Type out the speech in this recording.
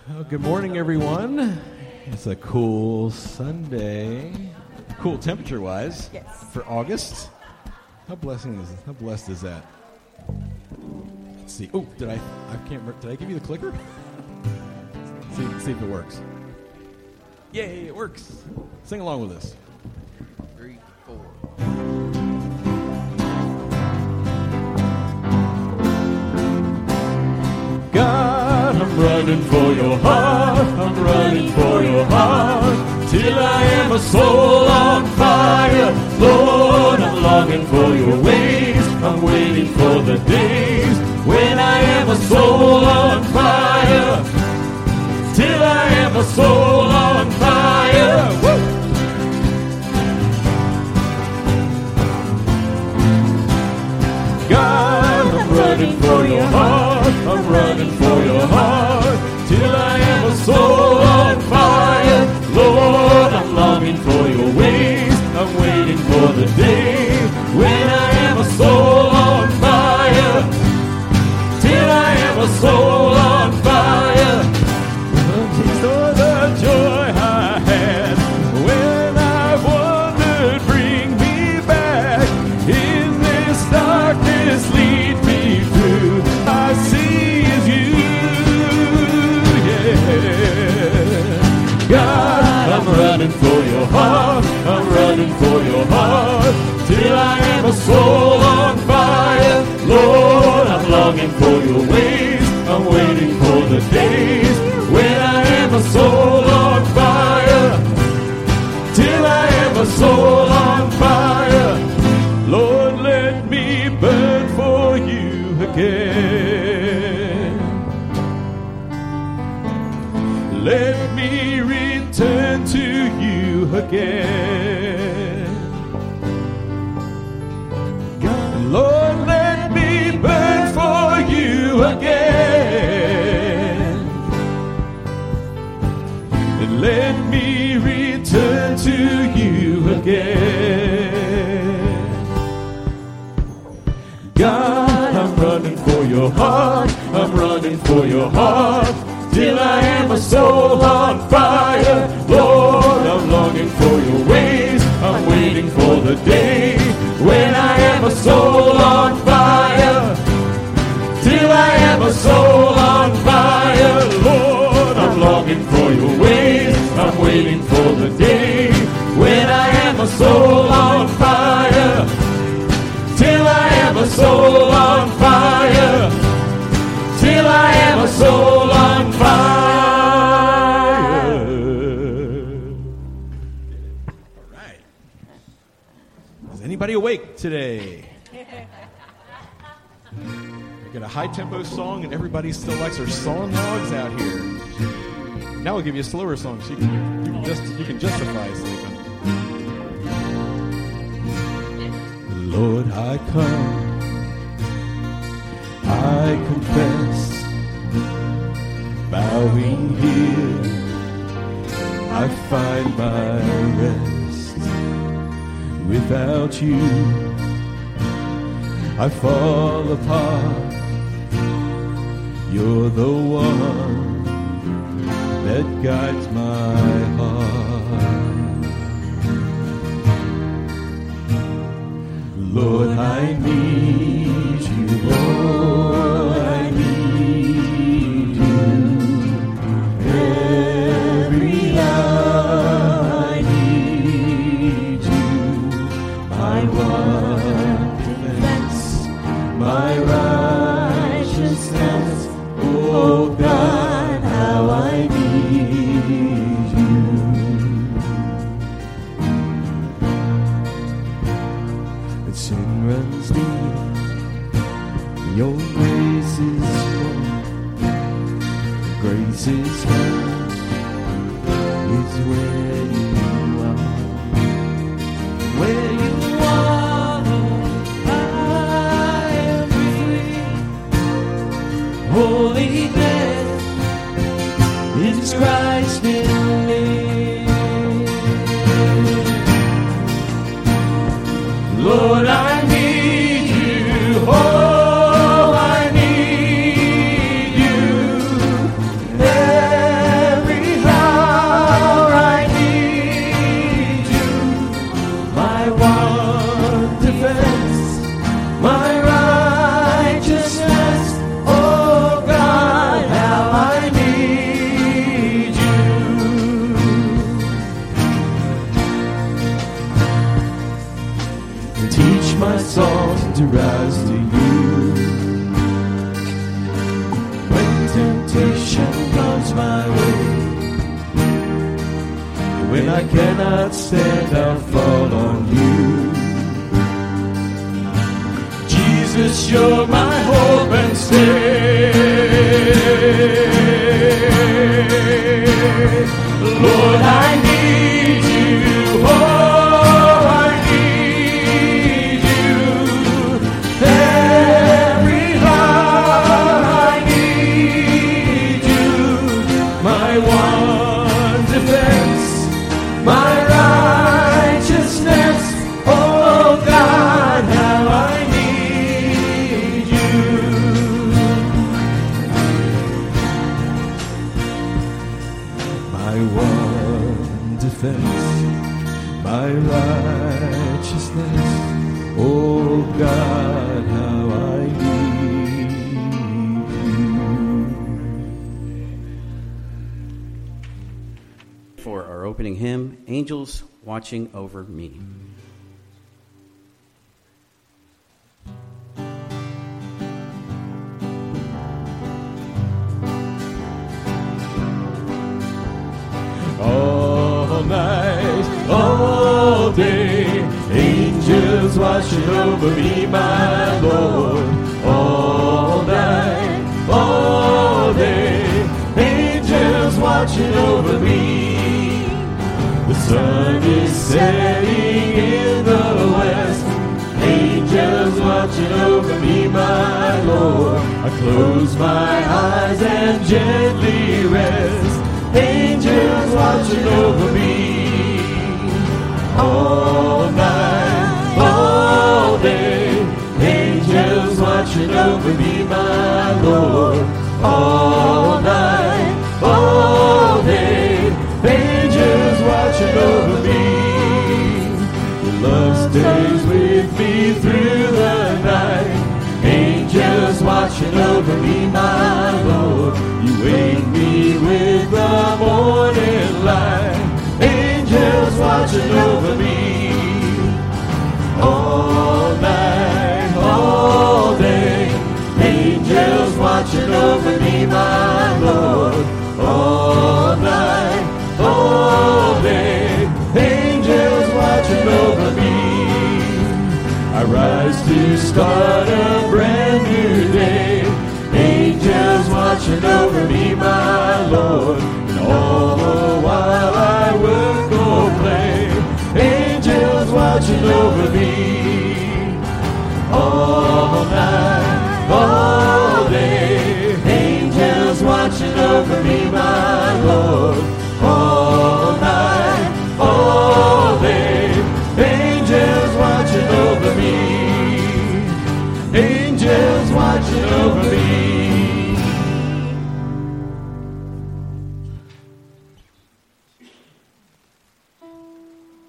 Well, good morning, everyone. It's a cool Sunday. Cool temperature-wise. Yes. For August. How blessed is that? Let's see. Oh, I can't remember. Did I give you the clicker? See if it works. Yay, it works. Sing along with us. 3, 4. God, I'm running for your heart. I'm running for your heart. Till I am a soul on fire. Lord, I'm longing for your ways. I'm waiting for the days when I am a soul on fire. Till I am a soul on fire. Woo! God, I'm running for your heart. I'm running for your heart. Till I am a soul on fire. Lord, I'm longing for your ways. I'm waiting for the day when I am a soul on fire. Till I am a soul on fire. Taste of the joy I had when I wandered, bring me back. In this darkness, lead me through. I see is you, yeah. God, I'm running for your heart. I'm running for your heart. Till I am a soul on fire. Lord, I'm longing for your ways. I'm waiting for the days when I am a soul on fire. Till I am a soul on fire. Lord, let me burn for you again. Let me return to you again. Lord, let me burn for you again. And let me return to you again. God, I'm running for your heart. I'm running for your heart. Till I am a soul on fire. Lord, I'm longing for your ways. I'm waiting for the day when I am a soul on fire. Till I am a soul on fire. Lord, I'm longing for your ways. I'm waiting for the day when I am a soul on fire. Till I am a soul on fire. Till I am a soul on fire. All right. Is anybody awake today? I got a high-tempo song, and everybody still likes their song logs out here. Now I'll give you a slower song so you can justify sleeping. Lord, I come. I confess, bowing here, I find my rest. Without you, I fall apart. You're the one that guides my heart. Lord, I need you, Lord, I need you. Every hour I need you. My one defense, my righteousness. Oh God, how I need you. And sin runs deep. Your grace is full, grace is found, is where you are. Where you are, I am free. Holiness is Christ in me. Lord, I need you. Oh, I need you. When I cannot stand, I'll fall on you. Jesus, you're my hope and stay. Lord, I need you. Oh, I need you. Every heart I need you. My one defense, my righteousness. Oh God, how I need you. My one defense, my righteousness. Oh God, how I need you. For our opening hymn, Angels Watching Over Me. All night, all day, angels watching over me, my Lord. All night, all day, angels watching over me. The sun is setting in the west, angels watching over me, my Lord. I close my eyes and gently rest, angels watching over me. All night, all day, angels watching over me, my Lord. All night, all day, angels watching over me. Your love stays with me through the night, angels watching over me, my Lord. You wake me with the morning light, angels watching over me. All night, all day, angels watching over me, my Lord. All night, all day, angels watching over me. I rise to start a brand new day, angels watching over me.